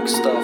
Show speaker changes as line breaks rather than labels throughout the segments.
Stuff.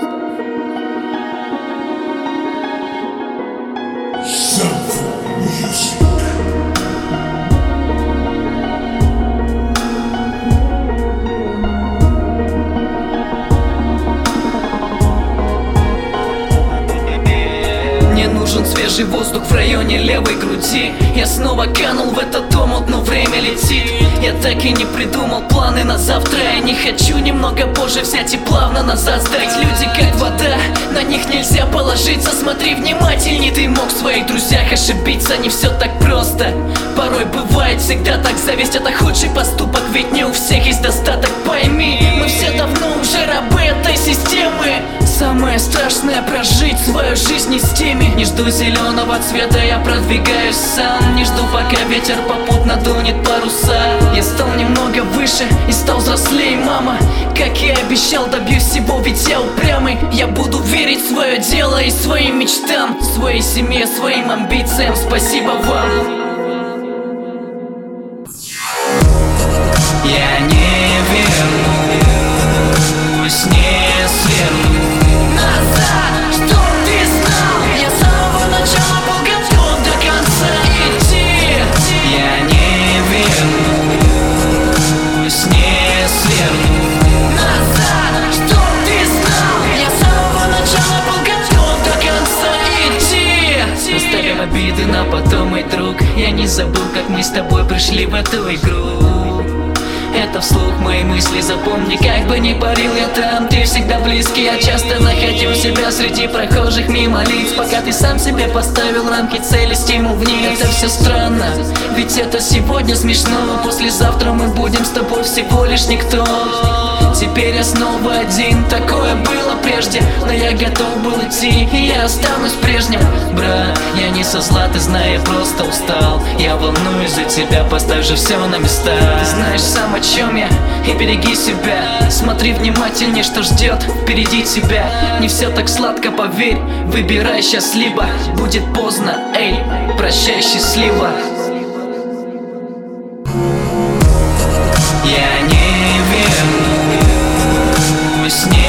Мне нужен свежий воздух в районе левой груди. Я снова канул в этот омут, но время летит. Я так и не придумал планы на завтра. Я не хочу немного позже взять и плавно назад сдать. Люди как вода, на них нельзя положиться. Смотри внимательней, ты мог в своих друзьях ошибиться. Не все так просто, порой бывает всегда так. Зависть — это худший поступок, ведь не у всех есть достаток. Пойми, мы все давно уже рабы этой системы. Самое страшное — прожить свою жизнь не с теми. Не жду зеленого цвета, я продвигаюсь сам. Не жду, пока ветер попутно дунет паруса. Я стал немного выше и стал взрослее, мама. Как и обещал, добьюсь всего, ведь я упрямый. Я буду верить в свое дело и своим мечтам, своей семье, своим амбициям. Спасибо вам. Я не вернусь, не сверну назад, чтоб ты знал. Я с самого начала был готов до конца идти. Я не вернусь, не сверну назад, чтоб ты знал. Я с самого начала был готов до конца идти. Оставим обиды на потом, мой друг. Я не забыл, как мы с тобой пришли в эту игру. Это вслух мои мысли, запомни, как бы ни парил я там, ты всегда близкий. Я часто находил себя среди прохожих мимо лиц, пока ты сам себе поставил рамки, цели, стимул вниз. Это все странно, ведь это сегодня смешно. Послезавтра мы будем с тобой всего лишь никто. Теперь я снова один, такое было прежде, но я готов был идти, и я останусь прежним. Бра, я не со зла, ты знаешь, я просто устал. Я волнуюсь за тебя, поставь же все на места. Ты знаешь сам, о чем я, и береги себя. Смотри внимательнее, что ждет впереди тебя. Не все так сладко, поверь, выбирай сейчас, либо будет поздно. Эй, прощай, счастливо. Я не вернусь, не